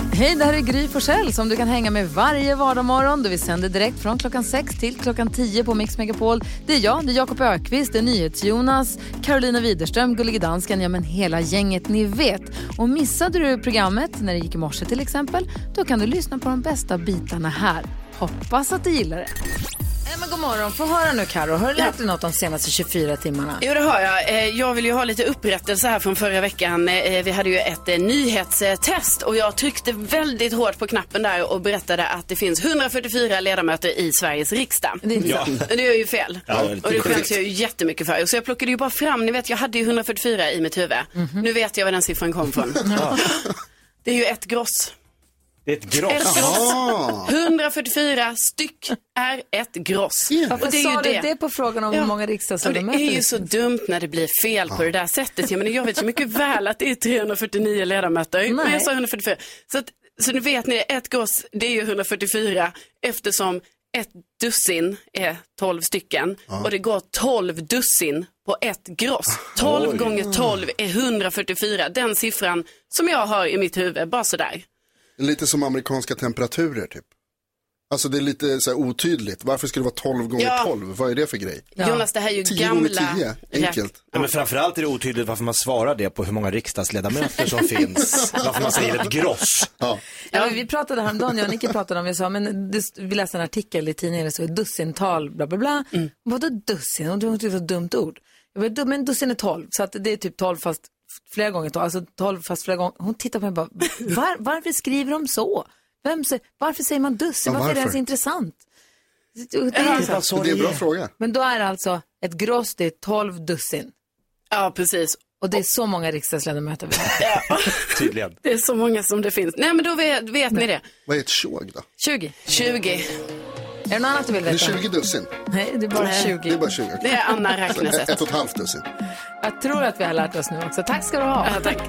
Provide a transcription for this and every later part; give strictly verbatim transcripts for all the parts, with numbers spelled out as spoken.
Hej, det här är Gry Forssell som du kan hänga med varje vardagsmorgon. Vi sänder direkt från klockan sex till klockan tio på Mix Megapol. Det är jag, det är Jakob Ökvist, det är NyhetsJonas, Carolina Widerström, Gullige Dansken, ja men hela gänget ni vet. Och missade du programmet när det gick i morse till exempel, då kan du lyssna på de bästa bitarna här. Hoppas att du gillar det. Nej, men god morgon, få höra nu Karo. Har du lärt dig något de senaste tjugofyra timmarna? Jo, det har jag. Jag vill ju ha lite upprättelse här från förra veckan. Vi hade ju ett nyhetstest och jag tryckte väldigt hårt på knappen där och berättade att det finns hundrafyrtiofyra ledamöter i Sveriges riksdag. Det är, ja. Det är ju fel. Ja, det och det skäms jag ju jättemycket för. Så jag plockade ju bara fram, ni vet jag hade ju hundrafyrtiofyra i mitt huvud. Mm-hmm. Nu vet jag var den siffran kom från. Ja. Det är ju ett gross. Det är ett gross. Ett gross. hundrafyrtiofyra styck är ett gross. Yeah. Varför det är sa ju det. det på frågan om ja. hur många riksdagsledamöter? Det är ju så dumt när det blir fel ja. på det där sättet. Jag, menar, jag vet så mycket väl att det är trehundrafyrtionio ledamöter. Nej. Men jag sa hundrafyrtiofyra. Så, att, så nu vet ni, ett gross det är ju hundrafyrtiofyra eftersom ett dussin är tolv stycken. Ja. Och det går tolv dussin på ett gross. tolv Oj. gånger tolv är hundrafyrtiofyra. Den siffran som jag har i mitt huvud, bara sådär. Lite som amerikanska temperaturer typ. Alltså det är lite så här otydligt. Varför ska det vara tolv gånger tolv? Vad är det för grej? Ja. Jonas, det här är ju tio gamla... tio gånger tio, enkelt. Ja, men framförallt är det otydligt varför man svarar det på hur många riksdagsledamöter som finns. Varför man säger ett gross. Ja. Ja, vi pratade häromdagen, jag och Nicke pratade om, jag sa, men det, vi läste en artikel i tidningen, så är dussintal, bla bla bla. Mm. Vadå dussin? Och det var ett dumt ord. Jag bara, men dussin är tolv, så att det är typ tolv fast flera gånger tolv, alltså tolv fast flera gånger. Hon tittar på mig och bara, var, varför skriver de så? Vem säger, varför säger man dussin? Ja, varför är det ens intressant? Det är, det är, så det är en bra fråga. Men då är det alltså ett gross, det är tolv dussin. Ja, precis. Och det är så många riksdagsledamöter. Ja. Tydligen. Det är så många som det finns. Nej, men då vet, vet ni det. Vad är ett tjog då? tjugo. tjugo. Är det något annat du vill veta? Det är tjugo dussin. Nej, det är bara Nej. tjugo. Det är bara tjugo. Det är Anna räknesätt. Ett och ett halvt dussin. Jag tror att vi har lärt oss nu också. Tack ska du ha. Ja, tack.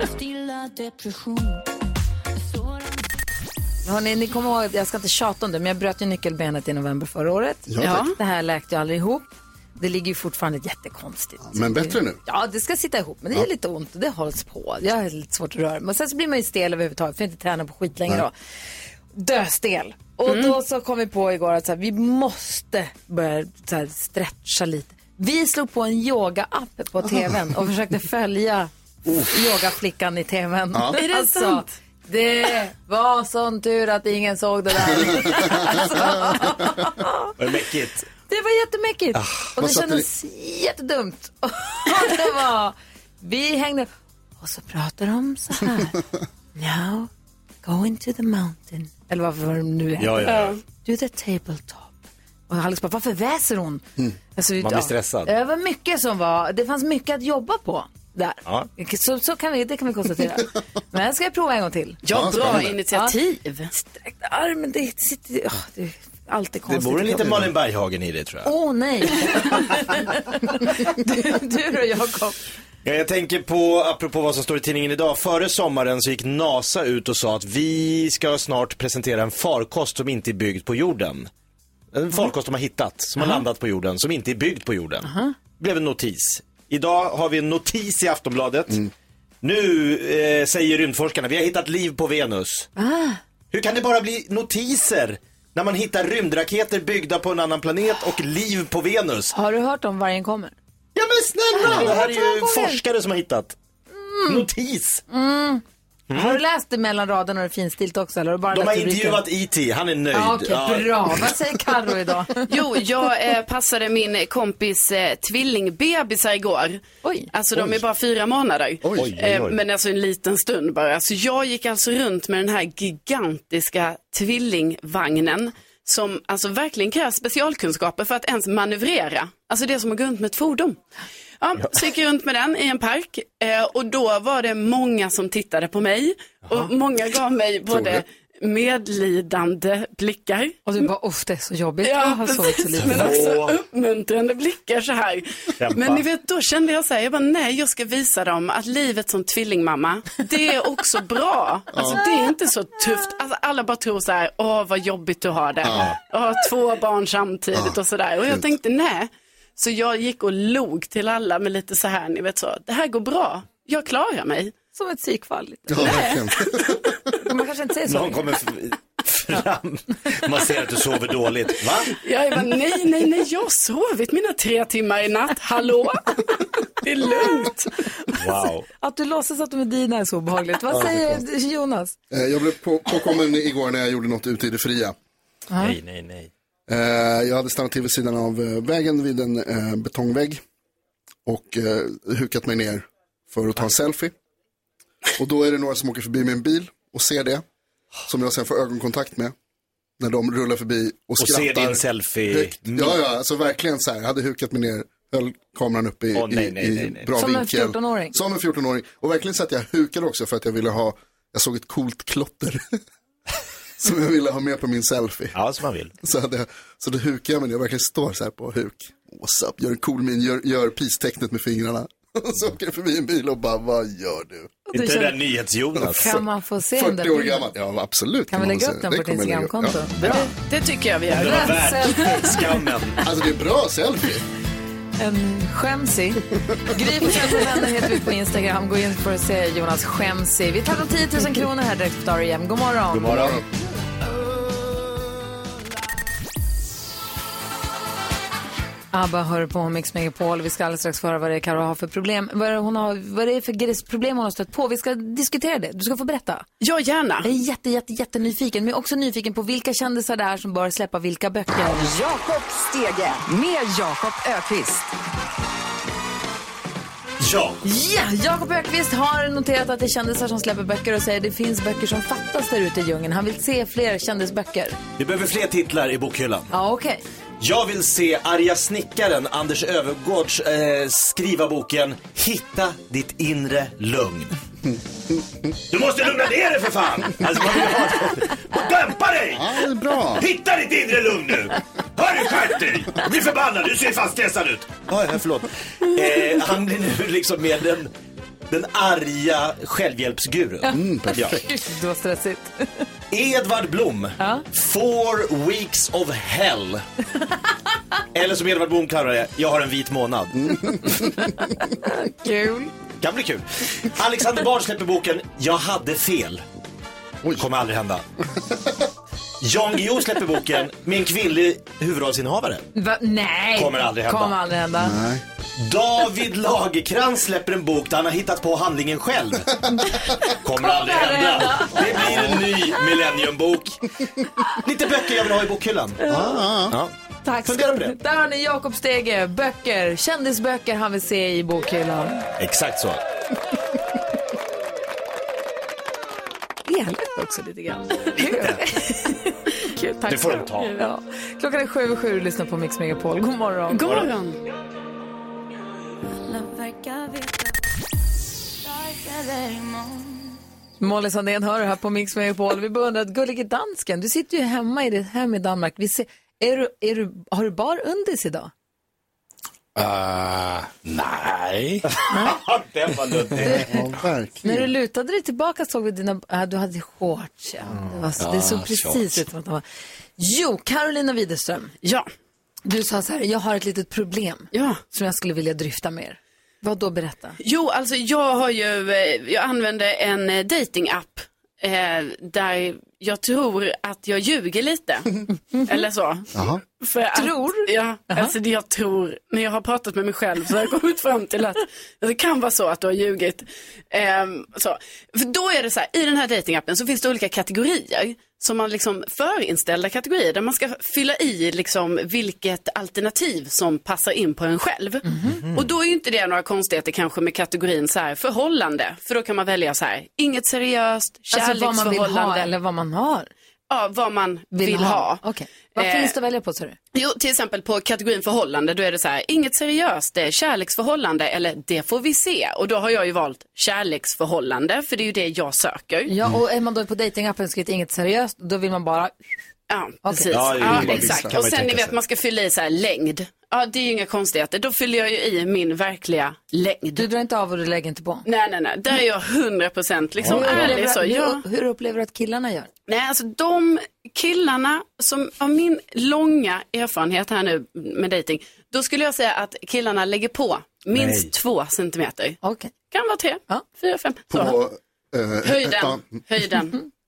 Hörrni, ni kommer ihåg, jag ska inte tjata om det, men jag bröt ju nyckelbenet i november förra året. Ja, ja. Det här läkte ju aldrig ihop. Det ligger ju fortfarande jättekonstigt. Ja, men bättre nu? Ja, det ska sitta ihop, men det är ja. lite ont och det hålls på. Jag har lite svårt att röra. Men sen så blir man ju stel överhuvudtaget, för jag inte träna på skit längre då. Döstel. Och mm. då så kom vi på igår att så här, vi måste börja så här, stretcha lite. Vi slog på en yoga-app på tvn och försökte följa yogaflickan i tvn. Ja. Är det alltså, sant? Det var sån tur att ingen såg det där. Alltså. Var det mäckigt? Det var jättemäckigt. Ah, och det kändes det? jättedumt. Och det var, vi hängde och så pratade de så här. Now, go into the mountain. Eller varför var det nu heter. Ja, ja, ja. Do the tabletop. Och Alex bara, varför väser hon? Mm. Alltså, man blir stressad. Det var mycket som var, det fanns mycket att jobba på. Där. Ja. Så, så kan vi, det kan vi konstatera. Men jag ska prova en gång till. Ja, bra initiativ. Ja. Sträckt armen, det sitter... Oh, det är alltid konstigt. Det vore lite Malin Berghagen i det, tror jag. Åh, oh, nej. du, du då, Jakob. Ja, jag tänker på, apropå vad som står i tidningen idag. Före sommaren så gick NASA ut och sa att vi ska snart presentera en farkost som inte är byggd på jorden. En farkost de har hittat, som uh-huh. har landat på jorden, som inte är byggd på jorden. Uh-huh. Det blev en notis. Idag har vi en notis i Aftonbladet. Mm. Nu eh, säger rymdforskarna, vi har hittat liv på Venus. Ah. Hur kan det bara bli notiser när man hittar rymdraketer byggda på en annan planet och liv på Venus? Har du hört om vargen kommer? Ja men snälla, det här är ju forskare som har hittat. Mm. Notis. Mm. Mm. Har du läst det mellan raderna och det finstilt också? Eller har du bara De har intervjuat E T, han är nöjd. Ah, Okej, okay, ja. Bra. Vad säger Karo idag? Jo, jag eh, passade min kompis eh, tvillingbebisar igår. Oj. Alltså de oj. är bara fyra månader. Oj. Oj, oj, oj. Eh, men alltså en liten stund bara. Så jag gick alltså runt med den här gigantiska tvillingvagnen. Som alltså verkligen kräver specialkunskaper för att ens manövrera. Alltså det är som att gå runt med ett fordon. Ja, så gick jag runt med den i en park eh, och då var det många som tittade på mig. Aha. Och många gav mig både medlidande blickar. Och du bara, uff, det är så jobbigt. Ja, precis, men också uppmuntrande blickar så här. Kämpa. Men ni vet, då kände jag så här, jag bara, nej, jag ska visa dem att livet som tvillingmamma, det är också bra. Alltså det är inte så tufft. Alltså, alla bara tror så här, åh vad jobbigt du har det. Ja. Och två barn samtidigt ja. och så där. Och jag tänkte, nej. Så jag gick och log till alla med lite så här, ni vet så, det här går bra. Jag klarar mig. Som ett psykfall. Ja, verkligen. Man kanske kanske inte säger så. Någon kommer fram. Man ser att du sover dåligt. Va? Jag bara, nej, nej, nej, jag har sovit mina tre timmar i natt. Hallå? Det är lugnt. Wow. Att du låtsas att de är dina är så obehagligt. Vad säger Jonas? Jag blev på, påkommen igår när jag gjorde något ute i det fria. Nej, nej, nej. Jag hade stannat till vid sidan av vägen vid en betongvägg och hukat mig ner för att ta en selfie. Och då är det några som åker förbi med en bil och ser det, som jag sen får ögonkontakt med när de rullar förbi och skrattar. Och ser din selfie. Högt. Ja, ja, alltså verkligen så här. Jag hade hukat mig ner, höll kameran uppe i, oh, nej, nej, i, nej, nej. bra som vinkel. Som en fjortonåring. Som en fjortonåring. Och verkligen så att jag hukade också för att jag ville ha, jag såg ett coolt klotter. Som jag ville ha med på min selfie. Ja, som man vill. Så, hade, så då hukar jag mig, jag verkligen står så här på huk. What's up, gör en cool min, gör, gör peace-tecknet med fingrarna. Och så åker jag förbi en bil och bara, vad gör du? Inte det där nyhets-Jonas. Kan man få se den där fyrtio år gammal, ja absolut. Kan vi lägga upp den på ditt Instagramkonto? Ja. Det, det tycker jag vi gör. Det var värt skammen. Alltså det är bra selfie. En skämsig. Gry på Känns och vänner heter vi på Instagram. Gå in för att se Jonas skämsig. Vi tar de tio tusen kronor här direkt på Star E M. God morgon. God morgon. Abba hör på Mix Megapol. Vi ska alldeles strax föra vad det är Karo har för problem. Vad är det, hon har, vad är det för problem hon har stött på? Vi ska diskutera det. Du ska få berätta. Ja, gärna. Jag är jätte, jätte, jätte nyfiken. Men också nyfiken på vilka kändisar det är som bör släppa vilka böcker. Jakob Stege med Jakob Ökvist. Ja. Ja, Jakob Ökvist har noterat att det är kändisar som släpper böcker och säger att det finns böcker som fattas där ute i djungeln. Han vill se fler kändisböcker. Vi behöver fler titlar i bokhyllan. Ja, okej. Okay. Jag vill se arga snickaren Anders Övergårds eh, skriva boken Hitta ditt inre lugn. Du måste lugna ner dig för fan. Alltså, man vill ha... Dämpa dig! Ja, bra. Hitta ditt inre lugn nu. Hör du, skärp dig! Bli förbannad, du ser fast stressad ut. Ja, ja, förlåt. Eh, han blir nu liksom med den, den arga självhjälpsgurun. Mm, perfekt. Det var stressigt. Edvard Blom, ja? Four weeks of hell. Eller som Edvard Blom kallar det, jag har en vit månad. Kul. Kan bli kul. Alexander Bard släpper boken Jag hade fel. Oj. Kommer aldrig hända. Jan Guillou släpper boken Min kvinnlig huvudrollsinnehavare. Va? Nej. Kommer aldrig hända. Kommer aldrig hända. Nej. David Lagercrantz släpper en bok där han har hittat på handlingen själv. Kommer aldrig hända. Det blir en ny millenniumbok. Lite böcker jag vill ha i bokhyllan. Ah, ah. Ja. Tack. Fundera på det. Där har ni Jakob Stege. Böcker, kändisböcker han vill se i bokhyllan. Exakt så. Elakt också lite grann. Kul, tack. Det får du ta. Ja. Klockan är sju och sju och lyssnar på Mix Megapol. God morgon. God morgon. Molly Sandén hör här på Mix Megapol. Vi beundrar att gullige dansken. Du sitter ju hemma i ditt hem i Danmark. Vi ser, är du, är du, har du bara undis idag? Uh, nej. Det var luddigt. Ja, verkligen. När du lutade dig tillbaka såg vi dina... Äh, du hade shorts. Ja. Det, var, ja, det såg precis ut som att det var... Jo, Carolina Widerström. Ja. Du sa så här, jag har ett litet problem. Ja. Som jag skulle vilja dryfta med er. Vad då, berätta? Jo, alltså jag har ju... Jag använder en dating-app. Eh, där jag tror att jag ljuger lite. Eller så. Aha. För att, tror? Ja, Aha. alltså det jag tror. När jag har pratat med mig själv så har jag kommit fram till att det kan vara så att du har ljugit. Eh, så. För då är det så här, i den här datingappen så finns det olika kategorier. Som man liksom förinställda kategorier där man ska fylla i liksom vilket alternativ som passar in på en själv. Mm-hmm. Och då är ju inte det några konstigheter kanske med kategorin så här förhållande. För då kan man välja så här, inget seriöst, kärleksförhållande. Alltså vad man vill ha eller vad man har. Ja, vad man vill, vill ha. ha. Okej. Okay. Vad eh, finns det att välja på, så du? Jo, till exempel på kategorin förhållande, då är det så här, inget seriöst, det är kärleksförhållande eller det får vi se. Och då har jag ju valt kärleksförhållande, för det är ju det jag söker. Ja, och är man då på datingappen och skrivit inget seriöst, då vill man bara... Ja, okay. precis. Ja, ja, ja exakt. Och sen ni vet, man ska fylla i så här längd. Ja, det är ju inga konstigheter. Då fyller jag ju i min verkliga längd. Du drar inte av och du lägger inte på? Nej, nej, nej. Där är jag hundra procent liksom hur ärlig. Upplever, så. Ja. Hur, hur upplever du att killarna gör? Nej, alltså de killarna som av min långa erfarenhet här nu med dating, då skulle jag säga att killarna lägger på minst Nej. två centimeter. Okej. Okay. Kan vara tre, ja. fyra, fem. Så. På, eh, höjden, höjden.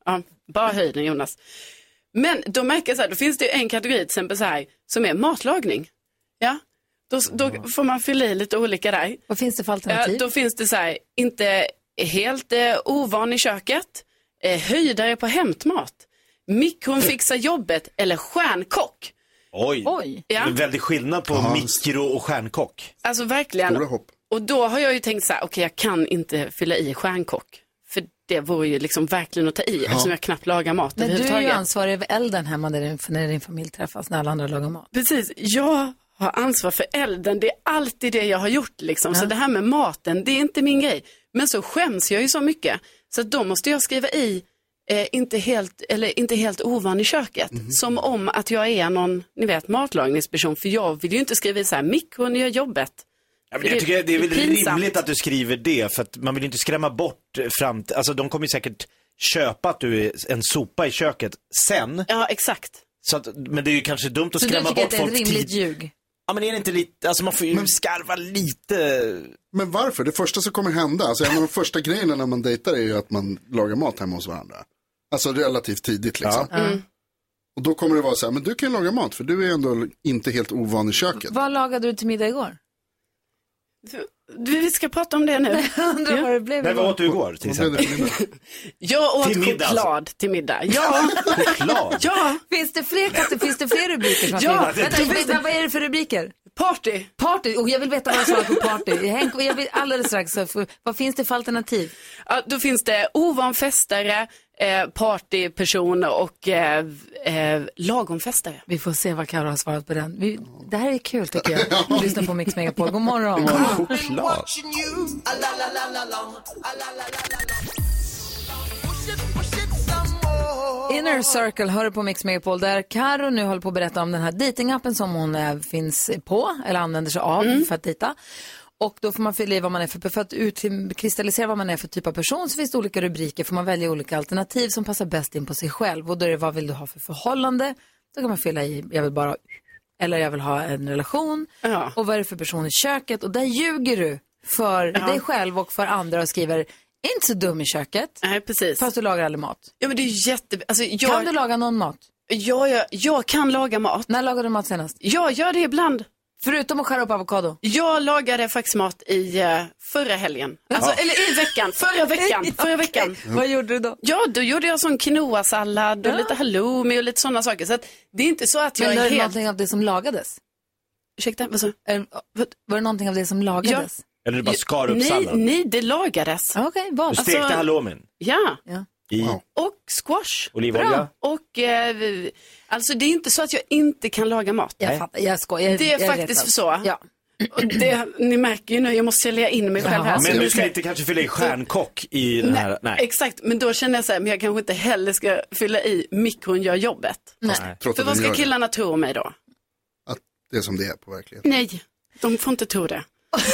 Ja, bara höjden Jonas. Men då märker jag så här, då finns det en kategori till exempel så här, som är matlagning. Ja, då, då får man fylla i lite olika där. Vad finns det för alternativ? Ja, då finns det så här, inte helt eh, ovan i köket, eh, höjdare på hämtmat, mikron fixar jobbet eller stjärnkock. Oj, Oj. Ja. En väldig skillnad på Aha. mikro och stjärnkock. Alltså verkligen. Och då har jag ju tänkt så här, okej okay, jag kan inte fylla i stjärnkock. För det vore ju liksom verkligen att ta i, ja. eftersom jag knappt lagar mat. Men du är ju ansvarig över elden hemma när din, när din familj träffas, när alla andra lagar mat. Precis, jag har ansvar för elden. Det är alltid det jag har gjort liksom. Ja. Så det här med maten, det är inte min grej. Men så skäms jag ju så mycket. Så då måste jag skriva i eh, inte, helt, eller inte helt ovan i köket. Mm. Som om att jag är någon, ni vet, matlagningsperson. För jag vill ju inte skriva i så här, mikron gör jobbet. Ja, men jag tycker det är väl rimligt att du skriver det. För att man vill inte skrämma bort fram. Alltså de kommer säkert köpa att du är en sopa i köket sen. Ja, exakt. Så att, men det är ju kanske dumt att så skrämma bort folk. Så du tycker att det är ett rimligt ljug? Ja, men är det inte lite, alltså man får ju men, skarva lite. Men varför? Det första som kommer hända, alltså en av de första grejerna när man dejtar är ju att man lagar mat hemma hos varandra. Alltså relativt tidigt liksom. Ja. Mm. Och då kommer det vara så här, men du kan laga mat för du är ändå inte helt ovan i köket. Vad lagade du till middag igår? Du, vi ska prata om det nu. Undrar ja. vad det blev. Men vad åt du igår till exempel? Jag åt till middag, choklad alltså. till middag. Ja. Choklad? Ja. Finns det fler katter? Finns det fler rubriker som ja. Vänta, vänta, vad är det för rubriker? Party. Party. Och jag vill veta vad jag svarar på party. Henk, jag vill alldeles strax. Vad finns det för alternativ? Ja, då finns det ovan-festare, eh, partypersoner och eh, eh, lagom-festare. Vi får se vad Karo har svarat på den. Vi, det här är kul tycker jag. Lyssna på Mix Megapol. God morgon. God morgon. Choklad. Inner Circle hör på Mix Megapol där Karo nu håller på att berätta om den här datingappen som hon äh, finns på eller använder sig av mm. för att dejta. Och då får man fylla i vad man är för, för att utkristallisera vad man är för typ av person så finns det olika rubriker, får man välja olika alternativ som passar bäst in på sig själv. Och då är det vad vill du ha för förhållande? Då kan man fylla i, jag vill bara, eller jag vill ha en relation. Ja. Och vad är det för person i köket? Och där ljuger du för ja. dig själv och för andra och skriver inte så dum i köket. Nej, precis. Fast du lagar aldrig mat. Ja, men det är jätte... Alltså, jag... Kan du laga någon mat? Ja, jag, jag kan laga mat. När lagade du mat senast? Jag gör det ibland. Förutom att skära upp avokado? Jag lagade faktiskt mat i uh, förra helgen. Alltså, ja. Eller i veckan. Förra veckan. ja, förra veckan. Okay. Vad gjorde du då? Ja, då gjorde jag sån quinoa-sallad och ja. lite halloumi och lite sådana saker. Så att det är inte så att jag men är helt... Men någonting av det som lagades? Ursäkta, vad så? Var det någonting av det som lagades? Ja. Eller du bara skar upp nej, sallad? Nej, det lagades. Okej, okay, vad? Du stekte alltså, halloumin? Ja. ja. I? Och squash. Olivolja? Bra. Och eh, alltså det är inte så att jag inte kan laga mat. Jag fattar, jag skojar. Det är jag faktiskt vet så. Ja. Och det, ni märker ju nu, jag måste sälja in mig själv här. Men du ska inte kanske fylla i stjärnkock i den här, nej. Exakt, men då känner jag så här, men jag kanske inte heller ska fylla i mikron gör jobbet. Nej. För vad ska killarna det. tro mig då? Att det är som det är på verkligheten. Nej, de får inte tro det.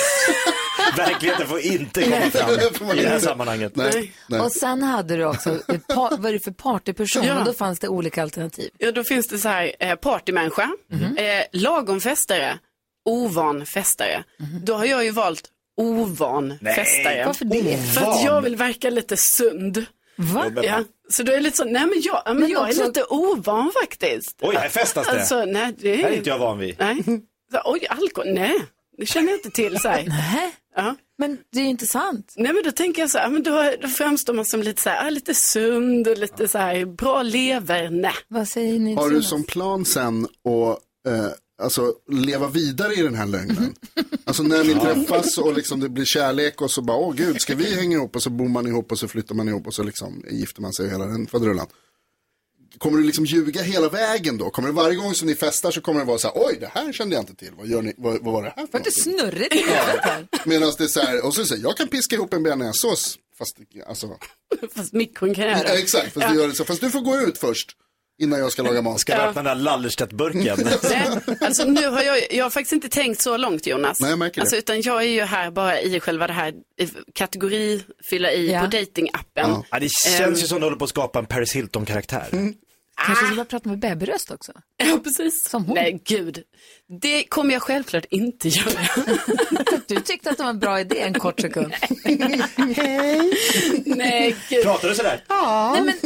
Verkligheten får inte komma fram i det här sammanhanget. Nej, nej. Och sen hade du också, vad är det för partyperson? Ja. Och då fanns det olika alternativ. Ja, då finns det så här, eh, partymänniska, mm-hmm. eh, lagomfestare, ovanfestare. Mm-hmm. Då har jag ju valt ovanfestare. Varför det? För att jag vill verka lite sund. Va? Ja, så då är det lite så, nej men jag, men men jag också... är lite ovan faktiskt. Oj, här festas det. Alltså, nej, det är... här är inte jag van vid. Nej. Så, oj, alkohol, nej. Det känner jag inte till så här. Nej, ja. Men det är ju inte sant. Nej, men då tänker jag så här, men då, då framstår man som lite så här, lite sund och lite så här, bra lever, nej. Vad säger ni? Har du som plan sen att eh, alltså, leva vidare i den här lögnen? Alltså när ni träffas och liksom det blir kärlek och så bara, åh gud, ska vi hänga ihop och så bor man ihop och så flyttar man ihop och så liksom gifter man sig och hela den fadrullan. Kommer du liksom ljuga hela vägen då? Kommer det varje gång som ni festar så kommer det vara så här, oj, det här kände jag inte till. Vad, gör ni, vad, vad var det här för något? Det snurrigt i huvudet. Medan det är så här, och så säger jag kan piska ihop en bearnaisesås. Fast, alltså. Fast mikron kan göra det. Ja, exakt, fast, ja. du gör det så. Fast du får gå ut först. Innan jag ska laga mat. Ska jag öppna den där Lallerstedt-burken? Alltså nu har jag, jag har faktiskt inte tänkt så långt, Jonas. Nej, jag märker det. Alltså, utan jag är ju här bara i själva det här kategori fylla i ja. på datingappen. Ja. Ja, det känns um, ju som att du håller på att skapa en Paris Hilton-karaktär. Mm. Kanske ska bara prata med bebisröst också. Ja, precis. Som hon. Nej, gud. Det kommer jag självklart inte göra. Du tyckte att det var en bra idé en kort sekund. Hej. Nej, gud. Pratar du sådär? Ja. Nej, men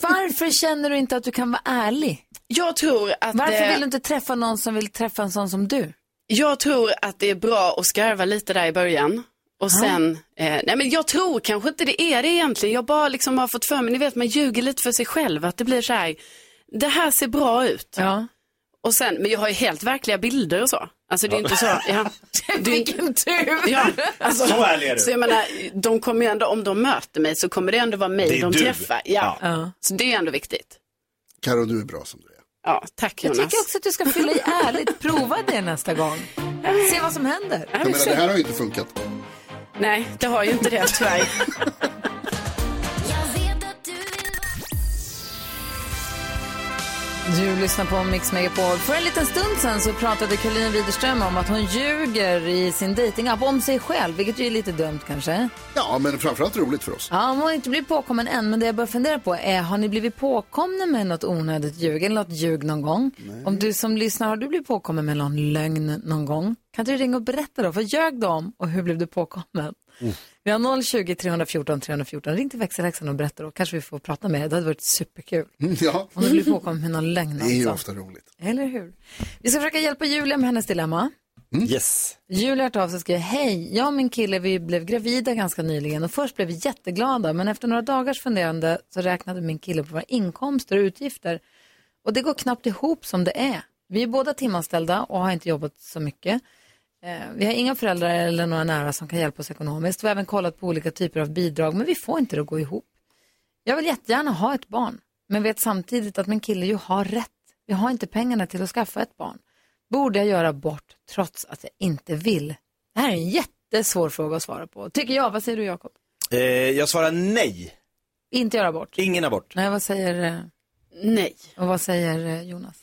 Varför känner du inte att du kan vara ärlig? Jag tror att... Varför vill du inte träffa någon som vill träffa en sån som du? Jag tror att det är bra att skarva lite där i början. Och sen, eh, nej men jag tror kanske inte det är det egentligen. Jag bara liksom har fått för mig, ni vet man ljuger lite för sig själv. Att det blir så här, det här ser bra ut. Ja. Och sen, men jag har ju helt verkliga bilder och så. Alltså det är inte så, ja. Vilken tur! Ja, alltså, så ärlig är du. Så jag menar, de kommer ju ändå, om de möter mig så kommer det ändå vara mig de du. träffar. Ja. Ja. Så det är ändå viktigt. Karo, du är bra som du är. Ja, tack Jonas. Jag tycker också att du ska fylla i ärligt. Prova det nästa gång. Se vad som händer. Jag menar, det här har ju inte funkat. Nej, det har ju inte det tyvärr. Du lyssnar på Mix Megapol. För en liten stund sen så pratade Karolina Widerström om att hon ljuger i sin datingapp om sig själv, vilket ju är lite dumt kanske. Ja, men framförallt roligt för oss. Ja, hon har inte blivit påkommen än, men det jag börjar fundera på är, har ni blivit påkomna med något onödigt ljug eller något ljug någon gång? Nej. Om du som lyssnar, har du blivit påkommen med någon lögn någon gång? Kan du ringa och berätta då? Vad ljög du om och hur blev du påkommen? Mm. Vi har noll tjugo, tre fjorton, tre fjorton. Ring till växelhäxan och berätta då. Kanske vi får prata med er. Det hade varit superkul. Ja. Om du blir påkommen med någon lögn. Det är ju ofta roligt. Eller hur? Vi ska försöka hjälpa Julia med hennes dilemma. Mm. Yes. Julia har hört av sig och skriver: hej, jag och min kille vi blev gravida ganska nyligen och först blev vi jätteglada, men efter några dagars funderande så räknade min kille på våra inkomster och utgifter och det går knappt ihop som det är. Vi är båda timanställda och har inte jobbat så mycket. Vi har inga föräldrar eller några nära som kan hjälpa oss ekonomiskt. Vi har även kollat på olika typer av bidrag, men vi får inte det att gå ihop. Jag vill jättegärna ha ett barn, men vet samtidigt att min kille ju har rätt. Vi har inte pengarna till att skaffa ett barn. Borde jag göra bort trots att jag inte vill? Det här är en jättesvår fråga att svara på. Tycker jag. Vad säger du, Jakob? Eh, jag svarar nej. Inte göra bort? Ingen abort. Nej, vad säger... Eh... Nej. Och vad säger eh, Jonas?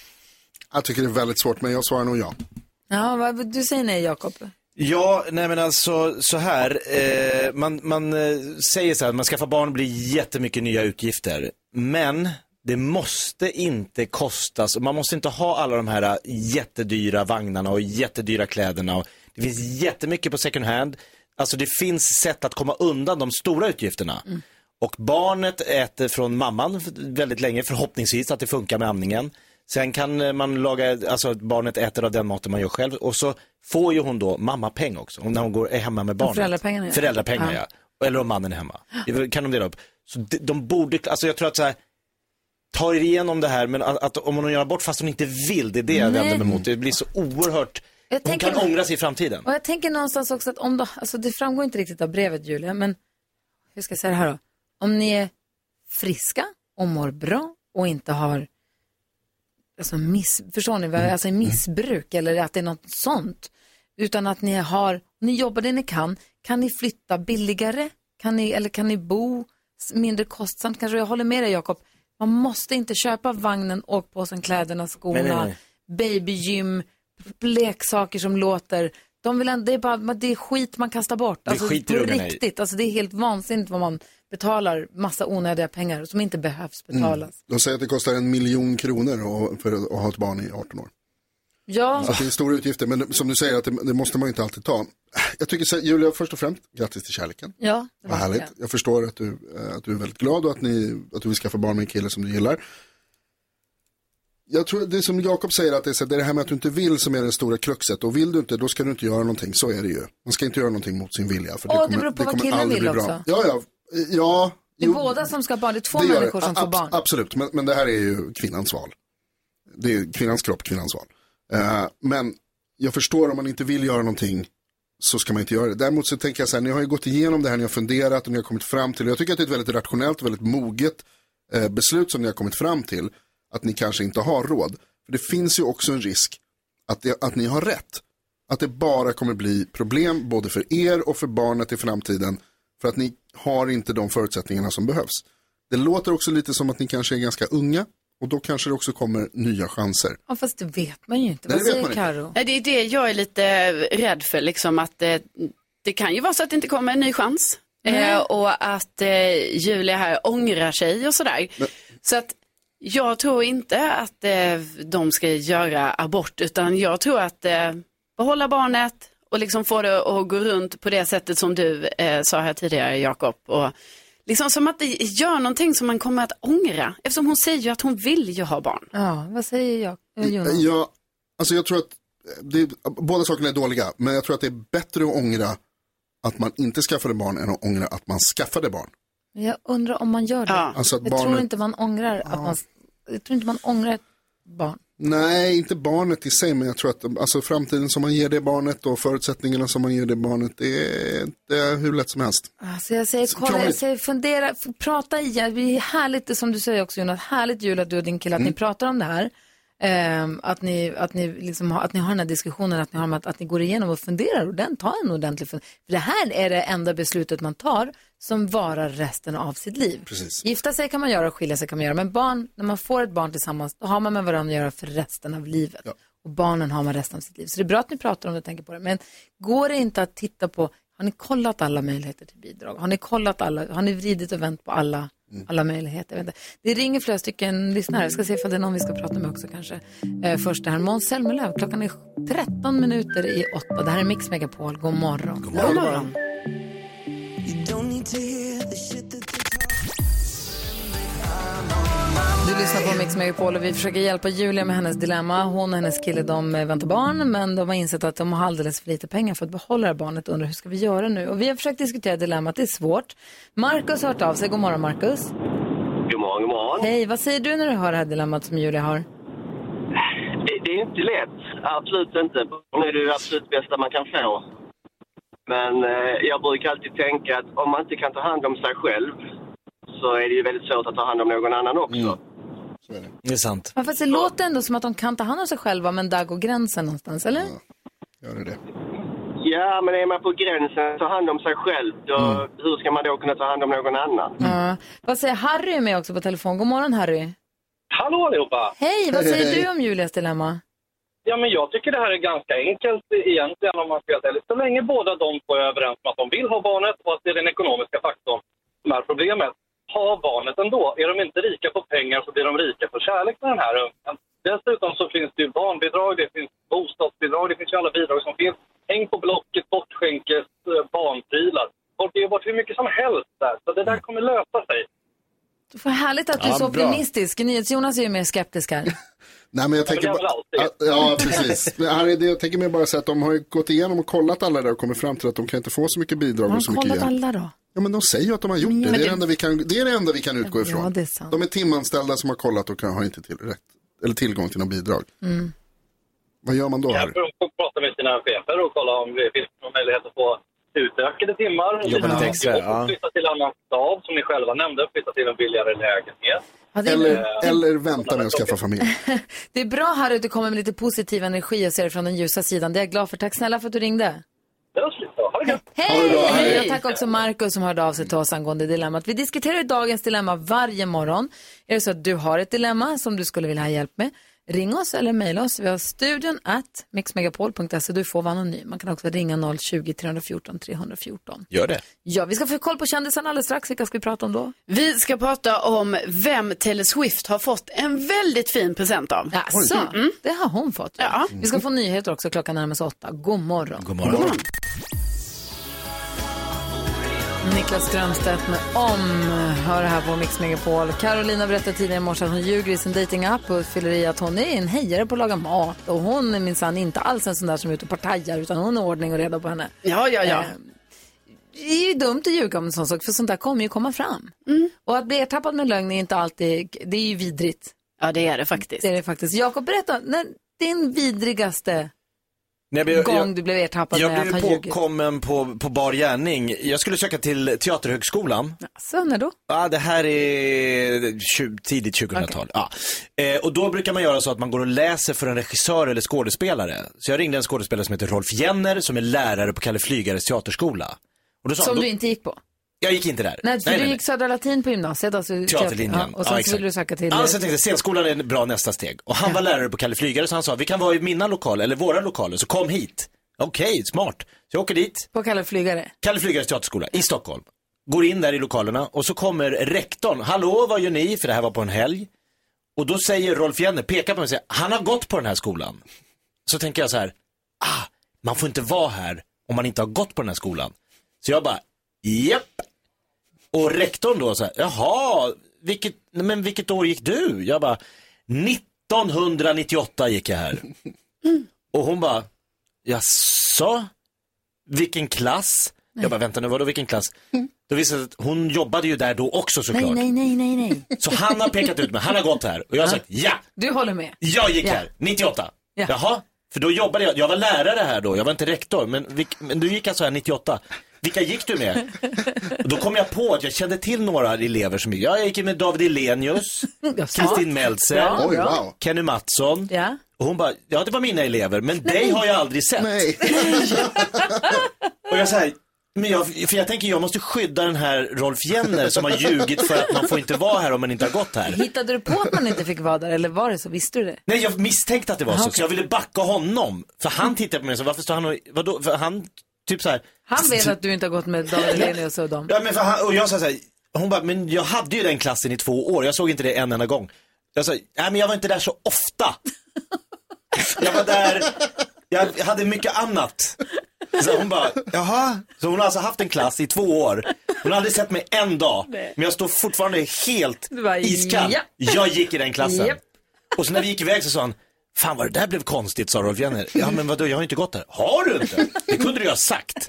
Jag tycker det är väldigt svårt, men jag svarar nog ja. Ja, vad, du säger nej, Jakob. Ja, nej men alltså så här, eh, man, man eh, säger så här, man skaffar barn blir jättemycket nya utgifter, men det måste inte kostas, man måste inte ha alla de här jättedyra vagnarna och jättedyra kläderna. Och det finns jättemycket på second hand, alltså det finns sätt att komma undan de stora utgifterna. Mm. Och barnet äter från mamman väldigt länge, förhoppningsvis att det funkar med amningen. Sen kan man laga, alltså barnet äter av den maten man gör själv. Och så får ju hon då mammapeng också, när hon går, är hemma med barnet. Föräldrapengar, ja. Föräldrapengar, ja. ja. Eller om mannen är hemma. Kan de dela upp. Så de, de borde, alltså jag tror att så här, ta er igenom det här, men att, att om hon gör bort fast hon inte vill, det är det jag vänder mig mot. Det blir så oerhört, jag hon tänker, kan ångra sig i framtiden. Och jag tänker någonstans också att om då, alltså det framgår inte riktigt av brevet, Julia, men hur ska jag säga det här då? Om ni är friska och mår bra och inte har alltså miss, förstår ni, alltså missbruk eller att det är något sånt, utan att ni har, ni jobbar det ni kan, kan ni flytta billigare, kan ni, eller kan ni bo mindre kostsamt, kanske. Jag håller med dig, Jakob, man måste inte köpa vagnen, åk på sig kläderna, skorna, nej, nej, nej. babygym, leksaker som låter, de vill ändå, det är bara, det är skit man kastar bort, alltså på riktigt, alltså det är helt vansinnigt vad man betalar massa onödiga pengar som inte behövs betalas. Mm. De säger att det kostar en miljon kronor för att ha ett barn i arton år. Ja. Så det är stora utgifter, men som du säger att det, det måste man ju inte alltid ta. Jag tycker, Julia, först och främst, grattis till kärleken. Ja, det var härligt. Jag förstår att du, att du är väldigt glad och att, ni, att du vill skaffa barn med en kille som du gillar. Jag tror det som Jakob säger, att det är, så, det är det här med att du inte vill som är det stora kruxet. Och vill du inte, då ska du inte göra någonting. Så är det ju. Man ska inte göra någonting mot sin vilja. För det, Åh, kommer, det beror på det vad killen vill också. Bra. Ja, ja. ja det är jo, båda som ska ha barn. Det är två det människor som får barn. Absolut, men, men det här är ju kvinnans val. Det är kvinnans kropp, kvinnans val. Uh, men jag förstår, om man inte vill göra någonting så ska man inte göra det. Däremot så tänker jag så här, ni har ju gått igenom det här, ni har funderat och ni har kommit fram till, och jag tycker att det är ett väldigt rationellt och väldigt moget uh, beslut som ni har kommit fram till, att ni kanske inte har råd. För det finns ju också en risk att, det, att ni har rätt. Att det bara kommer bli problem både för er och för barnet i framtiden, för att ni har inte de förutsättningarna som behövs. Det låter också lite som att ni kanske är ganska unga, och då kanske det också kommer nya chanser. Ja, fast det vet man ju inte. Nej, vad säger Karo? Det är det jag är lite rädd för, liksom, att det, det kan ju vara så att det inte kommer en ny chans. Eh, och att eh, Julia här ångrar sig och sådär. Men... Så att jag tror inte att eh, de ska göra abort, utan jag tror att eh, behålla barnet och liksom få det att gå runt på det sättet som du eh, sa här tidigare, Jakob. Och liksom som att det gör någonting som man kommer att ångra. Eftersom hon säger ju att hon vill ju ha barn. Ja, vad säger jag? Jonas? Ja, alltså jag tror att det, båda sakerna är dåliga. Men jag tror att det är bättre att ångra att man inte skaffade barn än att ångra att man skaffade barn. Jag undrar om man gör det. Ja. Alltså att jag barnet... tror inte man ångrar ja. att man... Jag tror inte man ångrar ett barn. Nej, inte barnet i sig, men jag tror att alltså, framtiden som man ger det barnet och förutsättningarna som man ger det barnet, det är inte hur lätt som helst. Alltså jag säger, kolla, jag säger fundera, prata igen. Det är härligt, som du säger också Jonas, härligt jul att du och din kille, att mm. ni pratar om det här. Um, att ni, att, ni liksom har, att ni har den här diskussionen, att ni, har, att, att ni går igenom och funderar och den tar en ordentlig fundering. För det här är det enda beslutet man tar som varar resten av sitt liv. Precis. Gifta sig kan man göra och skilja sig kan man göra. Men barn, när man får ett barn tillsammans, då har man med varandra att göra för resten av livet. Ja. Och barnen har man resten av sitt liv. Så det är bra att ni pratar om det och tänker på det. Men går det inte att titta på, har ni kollat alla möjligheter till bidrag? Har ni kollat alla, har ni vridit och vänt på alla Mm. alla möjligheter. Jag vet inte. Det ringer flera stycken lyssnare. Jag ska se ifall det är någon vi ska prata med också kanske. Eh, först det här, Måns Zelmerlöw. Klockan är tretton minuter i åtta. Det här är Mix Megapol. God morgon. God morgon. God morgon. Du lyssnar på Mix Megapol och vi försöker hjälpa Julia med hennes dilemma. Hon och hennes kille, de väntar barn, men de har insett att de har alldeles för lite pengar för att behålla barnet. Undrar hur ska vi göra nu? Och vi har försökt diskutera dilemmat, det är svårt. Marcus har hört av sig. God morgon Marcus. God morgon, god morgon. Hej, vad säger du när du hör det här dilemmat som Julia har? Det, det är inte lätt, absolut inte. Det är det absolut bästa man kan få. Men eh, jag brukar alltid tänka att om man inte kan ta hand om sig själv så är det ju väldigt svårt att ta hand om någon annan också. Mm. Så är det. Det är sant. Ja, fast det låter ändå som att de kan ta hand om sig själva, men där går gränsen någonstans, eller? Ja, gör det det? Ja, men är man på gränsen ta hand om sig själv, då, mm. hur ska man då kunna ta hand om någon annan? Mm. Ja. Vad säger Harry med också på telefon? God morgon Harry. Hallå allihopa! Hej, vad säger du om Julias dilemma? Ja, men jag tycker det här är ganska enkelt egentligen om man ska säga det. Så länge båda de två är överens om att de vill ha barnet och att det är den ekonomiska faktorn som är problemet. Ha barnet ändå. Är de inte rika på pengar så blir de rika på kärlek med den här ungen. Dessutom så finns det ju barnbidrag, det finns bostadsbidrag, det finns ju alla bidrag som finns. Häng på blocket, bortskänkes, barnprylar. Och det är bort hur mycket som helst där. Så det där kommer lösa sig. Vad härligt att du är ja, så bra. optimistisk. NyhetsJonas är ju mer skeptisk här. Nej, men jag tänker bara... Ja, precis. Men Harry, det, jag tänker mig bara säga att de har gått igenom och kollat alla där och kommit fram till att de kan inte få så mycket bidrag har och så mycket hjälp. Har de kollat alla då? Ja, men de säger ju att de har gjort det. Det är det, enda vi kan, det är det enda vi kan utgå ifrån. Ja, det är sant. De är timanställda som har kollat och kan, har inte till, rätt, eller tillgång till någon bidrag. Mm. Vad gör man då, Harry? Jag får prata med sina chefer och kolla om det finns någon möjlighet att få utökade timmar. Jobba lite extra, ja. Flytta till en annan stad, som ni själva nämnde. Flytta till en billigare lägenhet. Ja, är... eller, eller vänta med att skaffa familj. Det är bra, Harry, att du kommer med lite positiv energi och ser det från den ljusa sidan. Det är jag glad för. Tack snälla för att du ringde. Det var slut. Ha det gött. Hej! Hej! Jag tackar också Marcus som hörde av sig till oss angående dilemmat. Vi diskuterar dagens dilemma varje morgon. Är det så att du har ett dilemma som du skulle vilja ha hjälp med, ring oss eller mejla oss. Vi har studion at mixmegapol punkt se. Du får vara anonym. Man kan också ringa noll tjugo, tre fjorton, tre fjorton. Gör det. Ja, vi ska få koll på kändisen alldeles strax. Vilka ska vi prata om då? Vi ska prata om vem Taylor Swift har fått en väldigt fin present av. Alltså, mm. det har hon fått. Ja. Ja. Vi ska få nyheter också klockan närmar sig åtta. God morgon. God morgon. God morgon. Niklas Strömstedt med Om hör det här på Mix Megapol. Carolina berättade tidigare i morse att hon ljuger i sin datingapp och fyller i att hon är en hejare på att laga mat. Och hon är minsann inte alls en sån där som är ute och partajar, utan hon är ordning och reda på henne. Ja, ja, ja. Eh, det är ju dumt att ljuga om en sån sak, för sånt där kommer ju komma fram. Mm. Och att bli ertappad med lögn är inte alltid, det är ju vidrigt. Ja, det är det faktiskt. Det är det faktiskt. Jakob, berätta, när din vidrigaste... Nej, jag, gång jag, du blev ertappad jag med blev att ha ljugit. påkommen på, på bar gärning. Jag skulle söka till Teaterhögskolan. Så, när då? Ja, det här är tjugo, tidigt tjugohundratal. Okay. Ja. Eh, och då brukar man göra så att man går och läser för en regissör eller skådespelare. Så jag ringde en skådespelare som heter Rolf Jenner som är lärare på Kalle Flygares teaterskola. Och då sa som han, då, du inte gick på? Jag gick inte där. Nej, för nej, du nej, gick Södra Latin på gymnasiet. Alltså teaterlinjen. Ja, och sen ja, så ville du söka till... Ja, så jag tänkte, scenskolan är en bra nästa steg. Och han var lärare på Kalle Flygare, så han sa, vi kan vara i mina lokaler, eller våra lokaler, så kom hit. Okej, okay, smart. Så jag åker dit. På Kalle Flygare? Kalle Flygares teaterskola i Stockholm. Går in där i lokalerna och så kommer rektorn. Hallå, vad gör ni? För det här var på en helg. Och då säger Rolf Jenner, pekar på mig och säger, han har gått på den här skolan. Så tänker jag så här, ah, man får inte vara här om man inte har gått på den här skolan. Så jag bara, japp. Och rektorn då så här, jaha, vilket, men vilket år gick du? Jag bara, nittonhundranittioåtta gick jag här. Mm. Och hon bara, jaså? Vilken klass? Nej. Jag bara, vänta nu, vadå vilken klass? Mm. Då visade att hon jobbade ju där då också såklart. Nej, nej, nej, nej, nej. Så han har pekat ut mig, han har gått här. Och jag har sagt, ja! Du håller med? Jag gick ja. här, nittioåtta. Ja. Jaha, för då jobbade jag, jag var lärare här då, jag var inte rektor. Men, men du gick alltså här nittioåtta. Vilka gick du med? Och då kom jag på att jag kände till några elever som gick. Jag gick med David Elenius, Kristin Meltzer, ja, Oj, wow. Kenny Mattsson. Ja. Och hon bara, ja det var mina elever, men nej. dig har jag aldrig sett. Nej. Och jag säger, men jag, för jag tänker jag måste skydda den här Rolf Jenner som har ljugit för att man får inte vara här om man inte har gått här. Hittade du på att man inte fick vara där eller var det så? Visste du det? Nej, jag misstänkte att det var så, okay. så jag ville backa honom. För han tittade på mig så, varför står han och, vadå, för han typ så här. Han vet att du inte har gått med David Elenius och dem. Ja, men för han, och jag sa så här, hon bara, men jag hade ju den klassen i två år, jag såg inte det en enda gång. Jag sa, nej men jag var inte där så ofta. Jag var där, jag hade mycket annat. Så hon bara, jaha. Så hon har alltså haft en klass i två år. Hon har aldrig sett mig en dag. Nej. Men jag står fortfarande helt bara, iskall. Ja. Jag gick i den klassen. Yep. Och så när vi gick iväg så sa han, fan vad det där blev konstigt, sa Rolf Jenner. Ja men vadå, jag har inte gått där. Har du inte? Det kunde du ju ha sagt.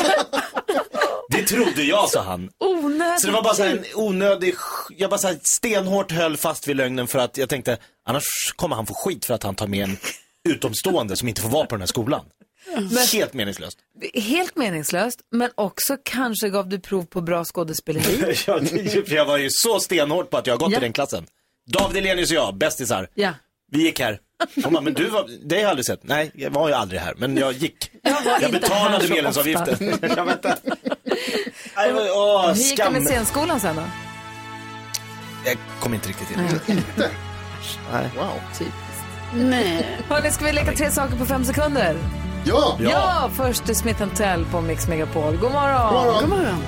Det trodde jag, sa han. Onödigt. Så det var bara så här en onödig, jag bara så här stenhårt höll fast vid lögnen för att jag tänkte, annars kommer han få skit för att han tar med en utomstående som inte får vara på den här skolan. Men, helt meningslöst. Helt meningslöst, men också kanske gav du prov på bra skådespeleri. Ja, för jag var ju så stenhårt på att jag har gått ja. i den klassen. David Elenius och jag, bästisar. Ja. Vi gick här. Hon bara, men du var, det har jag aldrig sett. Nej, jag var ju aldrig här, men jag gick. Jag, jag betalade medlemsavgiften. Jag vet inte. Aj, åh, hur gick det med scenskolan sen då? Jag kom inte riktigt in. Nej. Inte? Nej. Wow. Typiskt. Nej. Hörrni, ska vi leka tre saker på fem sekunder? Ja! Ja, ja först är Smith and Tell på Mix Megapol. God morgon! God morgon! God morgon.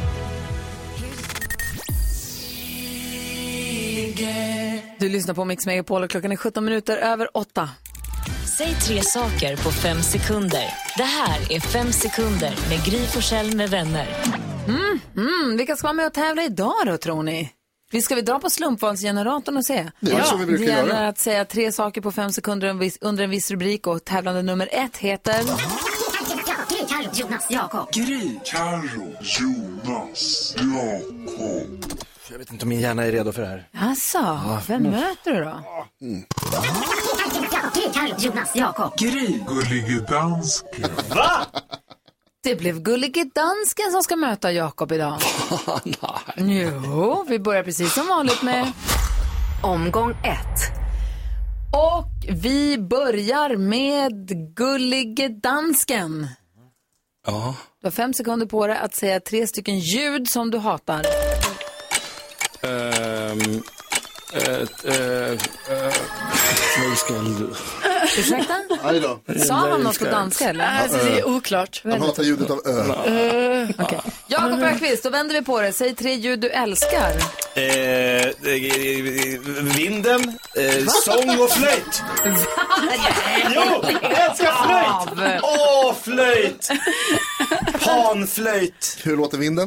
Du lyssnar på Mix Megapol och klockan är sjutton minuter över åtta. Säg tre saker på fem sekunder. Det här är fem sekunder med Gry Forssell med vänner. Mm, mm, vilka ska vara med och tävla idag då, tror ni? Vi ska vi dra på slumpvalsgeneratorn och se? Det är ja, så vi brukar det gäller göra. Att säga tre saker på fem sekunder under en viss rubrik och tävlande nummer ett heter... Gry, Carro, Jonas, Jakob. Gry, Carro, Jonas, Jakob. Jag vet inte om min hjärna är redo för det här. Alltså, ja. Vem mm. möter du då? Mm. Gry, Carro, Jonas, Jakob. Gry, Gullige Dansken. Va? Det blev Gullige Dansken som ska möta Jakob idag. Nej. Jo, vi börjar precis som vanligt med omgång ett. Och vi börjar med Gullige Dansken. Ja. Du har fem sekunder på dig att säga tre stycken ljud som du hatar. Um, uh, uh, uh, Ursäkta? Nej då. Sa han något på danska eller? Alltså, det är oklart. Han hatar ljudet av ö. Uh. Okay. Jakob Öqvist, då vänder vi på det. Säg tre ljud du älskar. Eh, vinden, eh, sång och flöjt. Jo, jag älskar flöjt. Åh, oh, flöjt. Panflöjt. Hur låter vinden?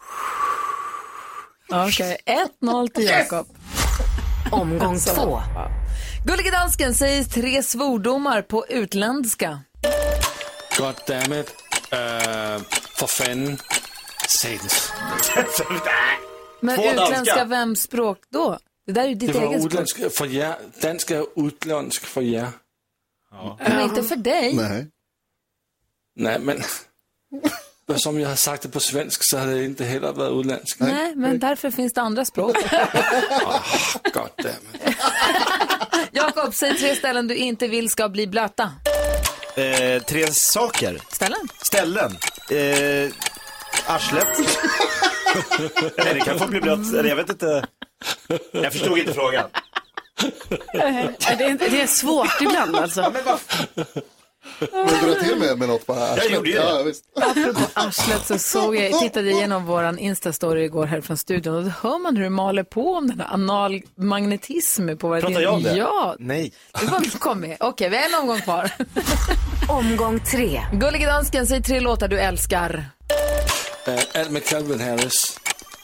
Okej, okay. ett noll till Jakob. Omgång två. Gullige Dansken, säger tre svordomar på utländska. God damn it. Uh, för fan. Säg det. Men Två utländska, danska. vems språk då? Det där är ju ditt det eget språk. språk. För jer. Danska är utländsk för er. Ja. Men inte för dig. Nej. Nej, men... Som jag har sagt det på svensk så hade det inte heller varit utländsk. Nej, Nej men därför finns det andra språk. oh, God damn it. Jakob, säg tre ställen du inte vill ska bli blöta. Eh, tre saker. Ställen? Ställen. Eh, arslet. Nej, det kan få bli blött. Eller jag vet inte. Jag förstod inte frågan. det, är, det är svårt ibland alltså. Ja, men vad... Men dra till med, med något på arslet. Jag gjorde ju ja, det. Visst. Apropå arslet så såg jag, tittade igenom våran Insta-story igår här från studion och då hör man hur det maler på om den här analmagnetism på våra... Pratar jag om det? Ja. Nej. Det var kom med. Okej, vi har en omgång kvar. Omgång tre. Gullige Dansken, säg tre låtar du älskar. Uh, allt med Calvin Harris.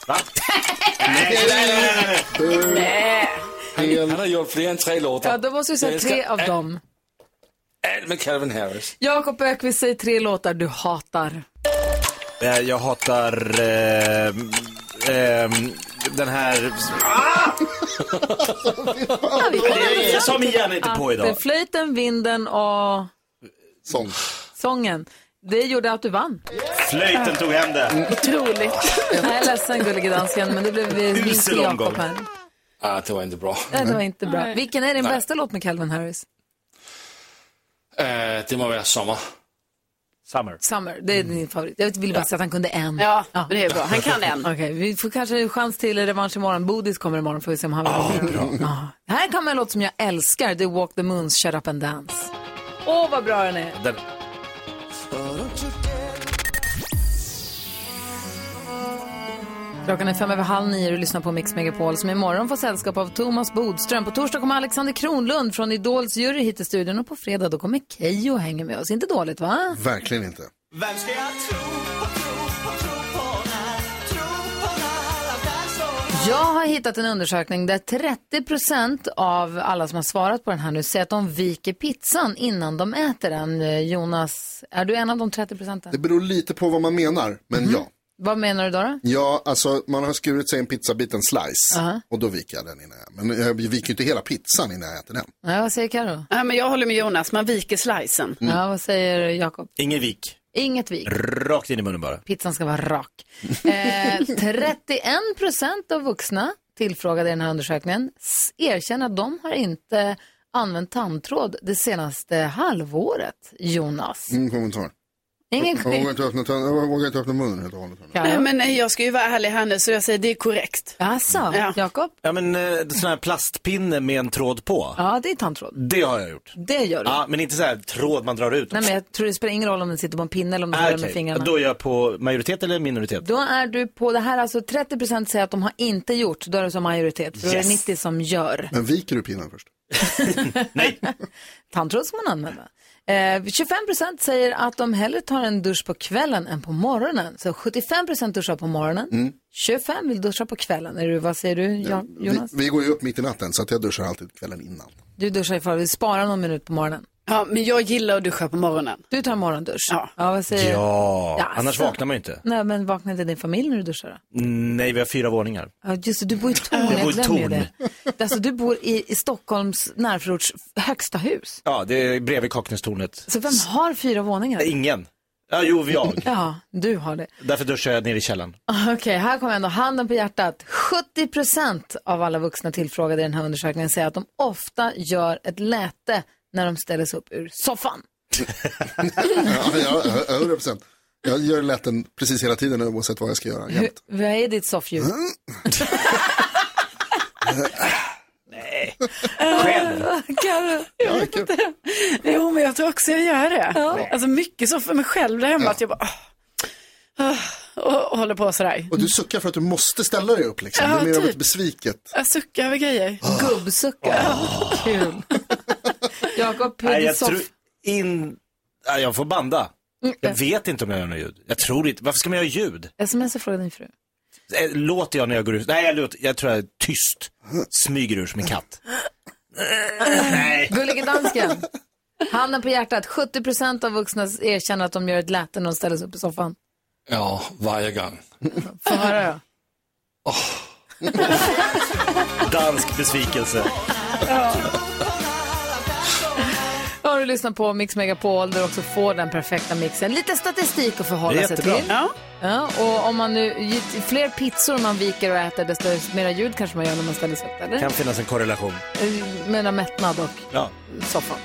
Va? nej, nej, nej, nej. nej. Han, han har gjort fler än tre låtar. Ja, då måste vi säga tre av dem. Allt med Calvin Harris. Jakob Ökvist säger tre låtar du hatar. Jag hatar eh, eh, den här... Ah! ja, vi jag, jag sa mig gärna inte på idag. Flöjten, vinden och... Sång. Sången. Det gjorde att du vann. Flöjten tog hem det. Otroligt. Jag är ledsen, gullige dansken, men det blev vinst till Jakob här. Ah, det var inte bra. Ja, det var inte bra. Nej. Vilken är din Nej. bästa låt med Calvin Harris? Uh, det må vara Sommar. Summer. Summer, det är din favorit. Jag ville bara Ja. säga att han kunde en. Ja, ja, det är bra. Han kan en. Okej, okay, vi får kanske en chans till revansch imorgon. Bodis kommer imorgon, får vi se om han vill. Oh, ja. Här kommer en låt som jag älskar. The Walk the Moons, Shut Up and Dance. Åh, oh, vad bra den är. Den... Klockan är fem över halv nio och du lyssnar på Mix Megapol som imorgon får sällskap av Thomas Bodström. På torsdag kommer Alexander Kronlund från Idols jury hit till studion och på fredag då kommer Keyyo och hänger med oss. Inte dåligt, va? Verkligen inte. Vem ska jag tro på, tro på, tro på när, tro på när allt är så? Jag har hittat en undersökning där trettio procent av alla som har svarat på den här nu säger att de viker pizzan innan de äter den. Jonas, är du en av de trettio procenten? Det beror lite på vad man menar, men mm. ja. Vad menar du då, då? Ja, alltså man har skurit sig en pizzabit, en slice. Uh-huh. Och då viker jag den innan jag. Men jag viker inte hela pizzan innan jag äter den. Ja, vad säger Karo? Ja, men jag håller med Jonas, man viker slicen. Mm. Ja, vad säger Jakob? Ingen vik. Inget vik. Rakt in i munnen bara. Pizzan ska vara rak. Eh, trettioen procent av vuxna tillfrågade i den här undersökningen erkänner att de har inte använt tandtråd det senaste halvåret, Jonas. Ingen kommentar. Ingen jag vågar inte öppna, jag vågar inte öppna munnen helt och hållet. Ja, men jag ska ju vara ärlig här nu så jag säger det är korrekt. Alltså, ja. Jakob? Ja, men eh, sån här plastpinne med en tråd på. Ja, det är tandtråd. Det har jag gjort. Det gör du. Ja, men inte så här tråd man drar ut. Nej, men jag tror det spelar ingen roll om den sitter på en pinne eller om du ah, drar okay. med fingrarna. Då är jag på majoritet eller minoritet? Då är du på det här, alltså trettio procent säger att de har inte gjort, då är det som majoritet. För yes. Då är det nittio som gör. Men viker du pinnen först? Nej. Tandtråd ska man använda. Eh, tjugofem procent säger att de hellre tar en dusch på kvällen än på morgonen. Så sjuttiofem procent duschar på morgonen. Mm. tjugofem vill duscha på kvällen. Är du, vad säger du, Jonas? Vi, vi går ju upp mitt i natten så att jag duschar alltid kvällen innan. Du duschar ifall vi sparar någon minut på morgonen. Ja, men jag gillar att duscha på morgonen. Du tar morgondusch? Ja. Ja, vad säger ja, ja annars alltså. vaknar man ju inte. Nej, men vaknar inte din familj när du duschar då? Nej, vi har fyra våningar. Ja, just det, du bor i Torn, jag, jag glömmer ju det. Alltså, du bor i, i Stockholms närförorts högsta hus. Ja, det är bredvid Kaknästornet. Så vem har fyra våningar? Ingen. Ja, jo, jag. Ja, du har det. Därför duschar jag ner i källaren. Okej, okay, här kommer ändå handen på hjärtat. sjuttio procent av alla vuxna tillfrågade i den här undersökningen säger att de ofta gör ett läte när de ställer sig upp ur soffan. ja, ja, hundra procent. Jag gör läten precis hela tiden oavsett vad jag ska göra. Hur, vad är ditt soffljud? Nej. Själv. Jag vet inte. Jo, men jag tror också jag gör det. Ja. Alltså mycket så för mig själv där hemma ja. Att jag bara... Oh, och, och håller på sådär. Och du suckar för att du måste ställa dig upp liksom. Ja, det är mer typ. av ett besviket. Jag suckar över grejer. Oh. Gubbsuckar. Oh. Kul. Jakob, hur är ditt soff... In... Ja, jag får banda. Mm. Jag vet inte om jag gör något ljud. Jag tror inte. Varför ska man göra ljud? Sms frågar din fru. Låter jag när jag går ut? Nej, jag, låter, jag tror jag är tyst. Smyger ur som en katt. Nej. Gullige dansken. Handen på hjärtat. sjuttio procent av vuxna erkänner att de gör ett läte när de ställer sig upp i soffan. Ja, varje gång. Få höra då. Oh. Dansk besvikelse. Ja. Har du lyssnat på Mix Megapol där du också får den perfekta mixen. Lite statistik att förhålla sig till. Ja. Ja, och om man nu, ju fler pizzor man viker och äter desto mera ljud kanske man gör när man ställer sig upp, eller? Kan finnas en korrelation. Mellan mättnad och ja. soffan.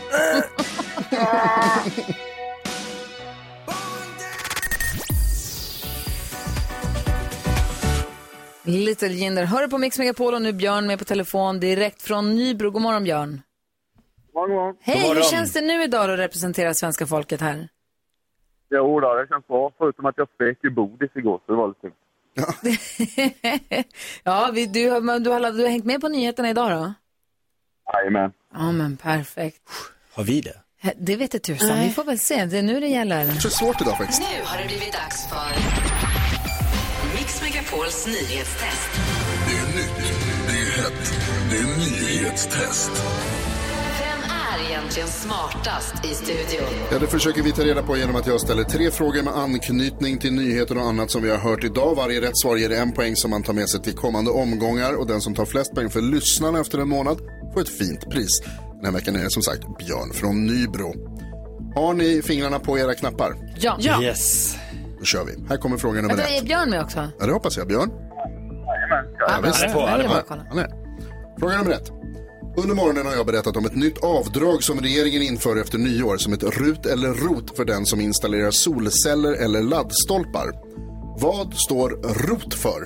Little Jinder. Hör på Mix Megapol och nu Björn med på telefon direkt från Nybro. God morgon, Björn. God morgon. Hej, hur känns det nu idag att representera svenska folket här? Jo då, det känns bra. Förutom att jag svek i Bodis igår, så det var lite tungt. Ja, ja vi, du, du, har, du har hängt med på nyheterna idag då? Jajamän. Ja, men perfekt. Har vi det? Det vet jag tusan, vi får väl se. Det är nu det gäller. Det är svårt idag faktiskt. Nu har det blivit dags för Mix Megapol Megapols nyhetstest. Det är nytt, det är hett, det är nyhetstest. Vem är egentligen smartast i studion? Ja, det försöker vi ta reda på genom att jag ställer tre frågor med anknytning till nyheter och annat som vi har hört idag. Varje rätt svar ger en poäng som man tar med sig till kommande omgångar. Och den som tar flest poäng för lyssnarna efter en månad får ett fint pris. Den här veckan är det som sagt Björn från Nybro. Har ni fingrarna på era knappar? Ja. ja. Yes. Då kör vi. Här kommer fråga nummer ett. Är Björn med också? Ja, det hoppas jag. Björn? Ja, visst. Han är på, han är på. Han är. Fråga nummer ett. Under morgonen har jag berättat om ett nytt avdrag som regeringen inför efter nyår som ett RUT eller ROT för den som installerar solceller eller laddstolpar. Vad står ROT för?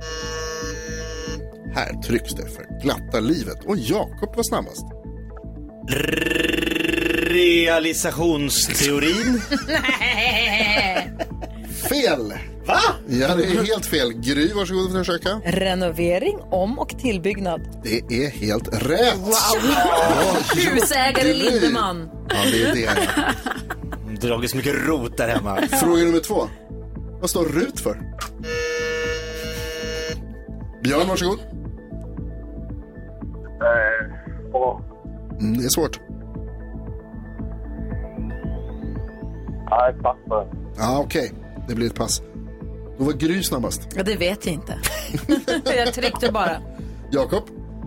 Här trycks det för glatta livet. Och Jakob var snabbast. Realisationsteorin. Fel! Va? Ja, det är helt fel. Gry, varsågod för att försöka. Renovering, om- och tillbyggnad. Det är helt rätt. Wow! Husägare Lindeman. Ja, det är det. Dragit så mycket rot där hemma. Fråga nummer två. Vad står RUT för? Björn, varsågod. Mm, det är svårt. Nej, pappa. Ja, okej. Okay. Det blir ett pass. Då var Gry snabbast. Ja, det vet jag inte. Jag tryckte bara. Jakob?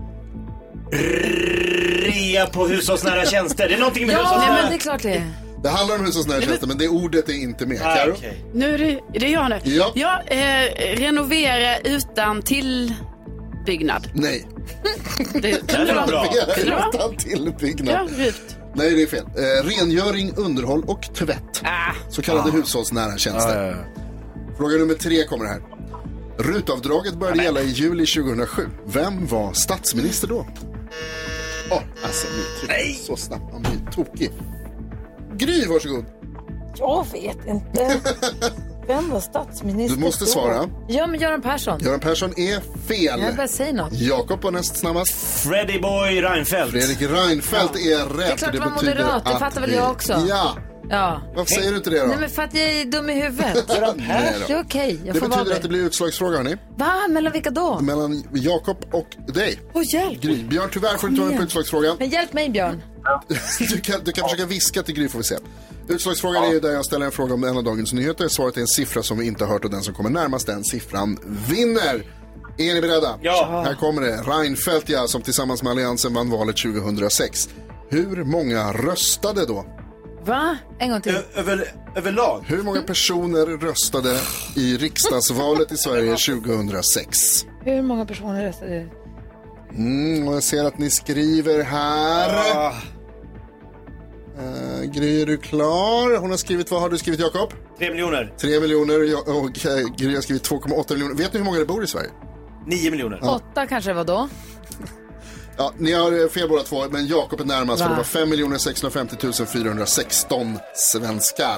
Rea på hushållsnära tjänster. Det är någonting med ja, hushållsnära. Ja, men det är klart det är. Det handlar om hushållsnära tjänster, men det ordet är inte med. Ah, okay. Nu är det, är det jag nu. Ja. Ja, eh, renovera utan tillbyggnad. Nej. Det, det är bra. Utan tillbyggnad. Ja, ut. Nej, det är fel. Eh, rengöring, underhåll och tvätt. Ah. Så kallade ah. hushållsnära tjänster. Ah, ja, ja. Fråga nummer tre kommer här. RUT-avdraget började gälla i juli tjugohundrasju. Vem var statsminister då? Åh, oh, alltså, nu Nej. så snabbt. Han blir tokig. Gry, varsågod. Jag vet inte. Vem var statsminister? Du måste svara. Ja, men Göran Persson. Göran Persson är fel. Jag bara säger något. Jakob var näst snabbast. Freddy Boy Reinfeldt. Fredrik Reinfeldt ja. är rätt. Det är klart det var moderat, det fattar väl jag också. Ja. Ja. Varför säger du inte det då? Nej, men för att jag är dum i huvudet. Göran Persson. Det är okej. Okay. Det betyder att det blir utslagsfråga, hörni. Va? Mellan vilka då? Mellan Jakob och dig. Åh, hjälp. Gry. Björn, tyvärr får du ta en på utslagsfrågan. Men hjälp mig, Björn. du kan, du kan försöka viska till Gry, får vi se. Utslagsfrågan ja. är där jag ställer en fråga om en av dagens nyheter. Svaret är en siffra som vi inte har hört och den som kommer närmast den siffran vinner. Är ni beredda? Ja. Här kommer det. Reinfeldt, ja, som tillsammans med Alliansen vann valet tjugohundrasex. Hur många röstade då? Va? En gång till. Ö- över, överlag? Hur många personer röstade i riksdagsvalet i Sverige tjugohundrasex? Hur många personer röstade? Mm, och jag ser att ni skriver här. Ah. Uh, Gry, är du klar? Hon har skrivit, vad har du skrivit, Jakob? Tre miljoner. Tre miljoner och uh, Gry har skrivit två komma åtta miljoner. Vet ni hur många det bor i Sverige? Nio miljoner. Ja. Åtta kanske det var då. Ja, ni har fel båda två, men Jakob är närmast. För det var fem miljoner sexhundrafemtio tusen fyrahundrasexton svenskar.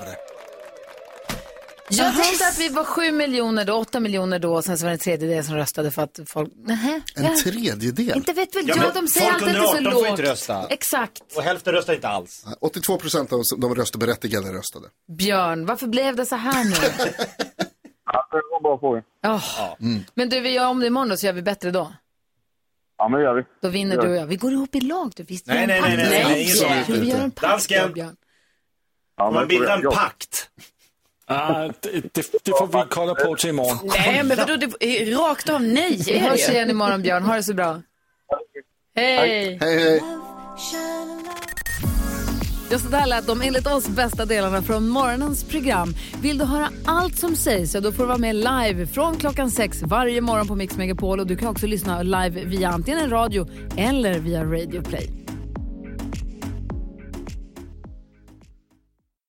Jag tänkte att vi var sju miljoner då, åtta miljoner då, och sen så var det en tredjedel som röstade för att folk... Nähä, en ja. tredjedel? Inte vet väl jag, ja, de säger alltid inte så lågt. Får inte rösta. Exakt. Och hälften röstar inte alls. åttiotvå procent av de röstberättigade röstade. Björn, varför blev det så här nu? Ja, det var bara fråga. Oh. Ja. Mm. Men du, vi gör om det imorgon då, så gör vi bättre då. Ja, men det gör vi. Då vinner gör. du och jag. Vi går ihop i lag. Du visst, nej, nej, nej, nej, nej, nej, nej, nej. Vi gör en pakt. Dansken. Ja, man bildar en pakt. Ah, det, det, det får vi kolla på till imorgon. Nej, men vadå, det är rakt av nej. Vi hörs igen imorgon, Björn. Ha det så bra. Hej. Hej, hej. Just det här lät de enligt oss bästa delarna från morgonens program. Vill du höra allt som sägs, så då får du vara med live från klockan sex varje morgon på Mix Megapol. Och du kan också lyssna live via antingen en radio eller via Radio Play.